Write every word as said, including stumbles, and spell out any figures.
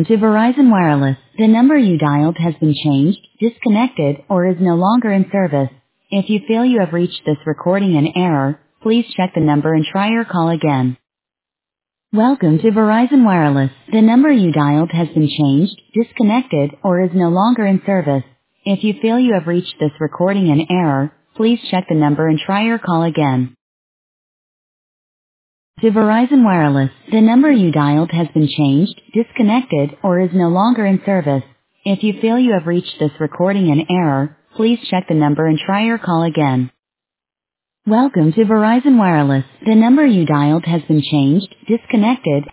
To Verizon Wireless, the number you dialed has been changed, disconnected, or is no longer in service. If you feel you have reached this recording in error, please check the number and try your call again. Welcome to Verizon Wireless. The number you dialed has been changed, disconnected, or is no longer in service. If you feel you have reached this recording in error, please check the number and try your call again. To Verizon Wireless, the number you dialed has been changed, disconnected, or is no longer in service. If you feel you have reached this recording in error, please check the number and try your call again. Welcome to Verizon Wireless. The number you dialed has been changed, disconnected,